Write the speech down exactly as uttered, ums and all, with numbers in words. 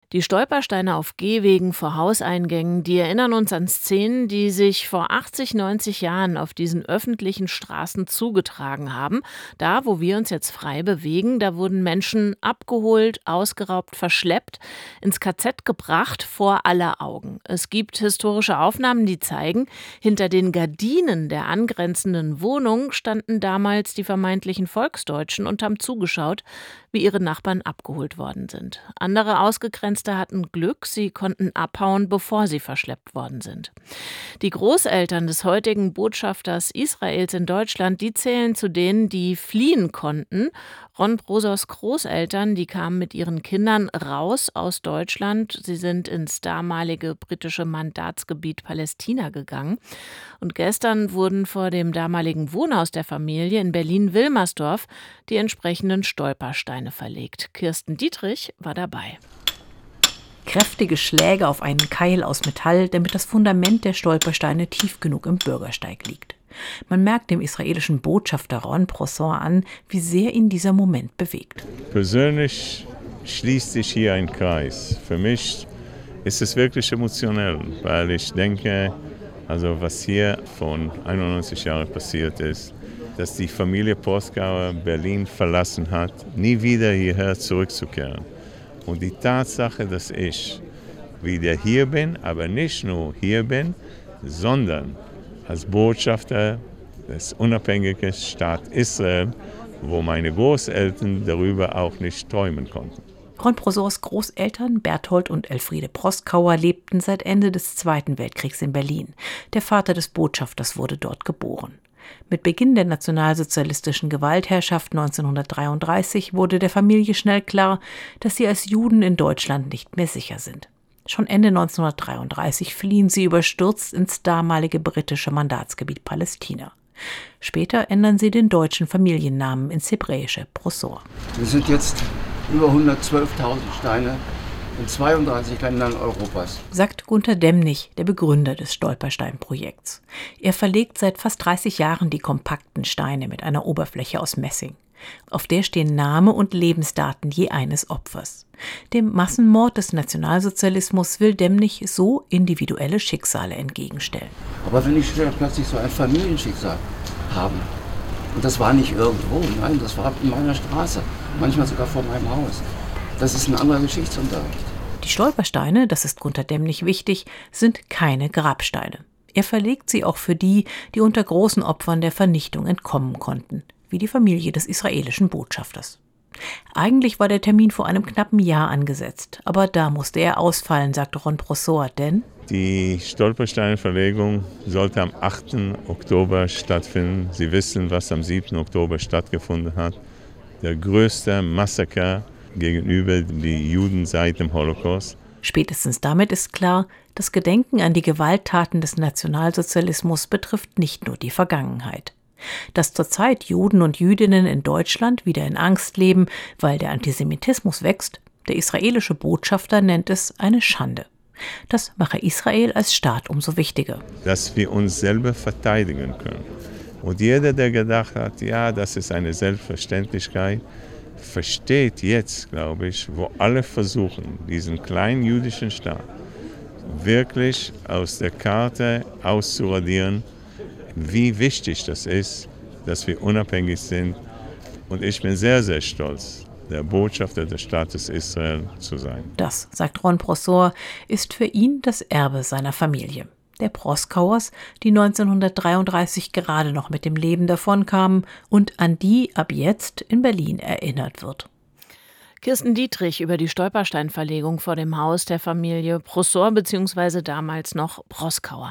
Die Stolpersteine auf Gehwegen vor Hauseingängen, die erinnern uns an Szenen, die sich vor achtzig, neunzig Jahren auf diesen öffentlichen Straßen zugetragen haben. Da, wo wir uns jetzt frei bewegen, da wurden Menschen abgeholt, ausgeraubt, verschleppt, ins K Z gebracht, vor aller Augen. Es gibt historische Aufnahmen, die zeigen, hinter den Gardinen der angrenzenden Wohnung standen damals die vermeintlichen Volksdeutschen und haben zugeschaut, wie ihre Nachbarn abgeholt worden sind. Andere Ausgegrenzte hatten Glück, sie konnten abhauen, bevor sie verschleppt worden sind. Die Großeltern des heutigen Botschafters Israels in Deutschland, die zählen zu denen, die fliehen konnten. Ron Prosors Großeltern, die kamen mit ihren Kindern raus aus Deutschland. Sie sind ins damalige britische Mandatsgebiet Palästina gegangen. Und gestern wurden vor dem damaligen Wohnhaus der Familie in Berlin-Wilmersdorf die entsprechenden Stolpersteine verlegt. Kirsten Dietrich war dabei. Kräftige Schläge auf einen Keil aus Metall, damit das Fundament der Stolpersteine tief genug im Bürgersteig liegt. Man merkt dem israelischen Botschafter Ron Prosor an, wie sehr ihn dieser Moment bewegt. Persönlich schließt sich hier ein Kreis. Für mich ist es wirklich emotionell, weil ich denke, also was hier vor einundneunzig Jahren passiert ist, dass die Familie Proskauer Berlin verlassen hat, nie wieder hierher zurückzukehren. Und die Tatsache, dass ich wieder hier bin, aber nicht nur hier bin, sondern als Botschafter des unabhängigen Staat Israel, wo meine Großeltern darüber auch nicht träumen konnten. Ron Prosors Großeltern Berthold und Elfriede Proskauer lebten seit Ende des Zweiten Weltkriegs in Berlin. Der Vater des Botschafters wurde dort geboren. Mit Beginn der nationalsozialistischen Gewaltherrschaft neunzehnhundertdreiunddreißig wurde der Familie schnell klar, dass sie als Juden in Deutschland nicht mehr sicher sind. Schon Ende neunzehnhundertdreiunddreißig fliehen sie überstürzt ins damalige britische Mandatsgebiet Palästina. Später ändern sie den deutschen Familiennamen ins hebräische Prosor. Wir sind jetzt über hundertzwölftausend Steine in zweiunddreißig Ländern Europas, sagt Gunter Demnig, der Begründer des Stolperstein-Projekts. Er verlegt seit fast dreißig Jahren die kompakten Steine mit einer Oberfläche aus Messing. Auf der stehen Name und Lebensdaten je eines Opfers. Dem Massenmord des Nationalsozialismus will Demnig so individuelle Schicksale entgegenstellen. Aber wenn ich plötzlich so ein Familienschicksal habe, und das war nicht irgendwo, nein, das war in meiner Straße, manchmal sogar vor meinem Haus, das ist ein anderer Geschichtsunterricht. Die Stolpersteine, das ist Gunter Demnig wichtig, sind keine Grabsteine. Er verlegt sie auch für die, die unter großen Opfern der Vernichtung entkommen konnten, wie die Familie des israelischen Botschafters. Eigentlich war der Termin vor einem knappen Jahr angesetzt, aber da musste er ausfallen, sagte Ron Prosor, denn die Stolpersteinverlegung sollte am achten Oktober stattfinden. Sie wissen, was am siebten Oktober stattgefunden hat. Der größte Massaker gegenüber den Juden seit dem Holocaust. Spätestens damit ist klar, das Gedenken an die Gewalttaten des Nationalsozialismus betrifft nicht nur die Vergangenheit. Dass zurzeit Juden und Jüdinnen in Deutschland wieder in Angst leben, weil der Antisemitismus wächst, der israelische Botschafter nennt es eine Schande. Das mache Israel als Staat umso wichtiger. Dass wir uns selber verteidigen können. Und jeder, der gedacht hat, ja, das ist eine Selbstverständlichkeit, versteht jetzt, glaube ich, wo alle versuchen, diesen kleinen jüdischen Staat wirklich aus der Karte auszuradieren, wie wichtig das ist, dass wir unabhängig sind. Und ich bin sehr, sehr stolz, der Botschafter des Staates Israel zu sein. Das, sagt Ron Prosor, ist für ihn das Erbe seiner Familie. Der Proskauers, die neunzehnhundertdreiunddreißig gerade noch mit dem Leben davonkamen und an die ab jetzt in Berlin erinnert wird. Kirsten Dietrich über die Stolpersteinverlegung vor dem Haus der Familie Prosor bzw. damals noch Proskauer.